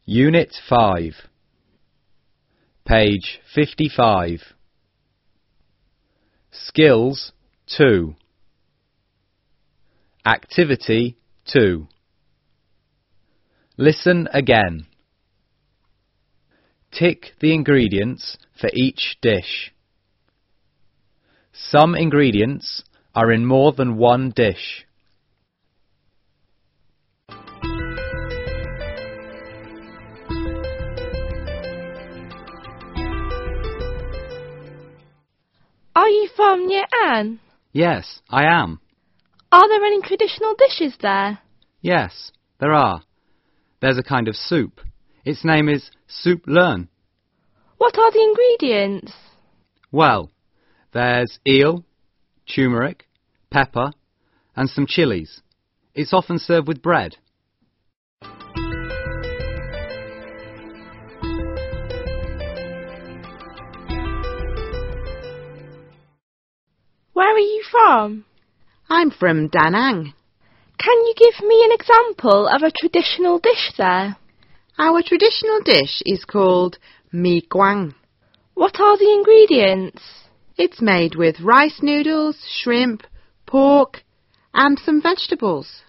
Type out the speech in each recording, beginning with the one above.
Unit 5, page 55. Skills 2. Activity 2. Listen again. Tick the ingredients for each dish. Some ingredients are in more than one dish. Are you from Year Anne? Yes, I am. Are there any traditional dishes there? Yes, there are. There's a kind of soup. Its name is Soup Learn. What are the ingredients? Well, there's eel, turmeric, pepper, and some chilies. It's often served with bread. Where are you from? I'm from Da Nang. Can you give me an example of a traditional dish there? Our traditional dish is called Mi Guang. What are the ingredients? It's made with rice noodles, shrimp, pork, and some vegetables.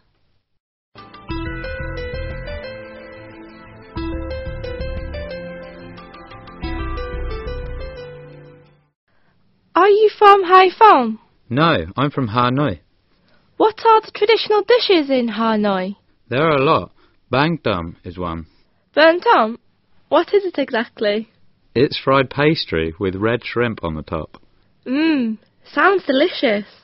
Are you from Haiphong? No, I'm from Hanoi. What are the traditional dishes in Hanoi? There are a lot. Bang Dum is one. Bern Tom? What is it exactly? It's fried pastry with red shrimp on the top. Sounds delicious.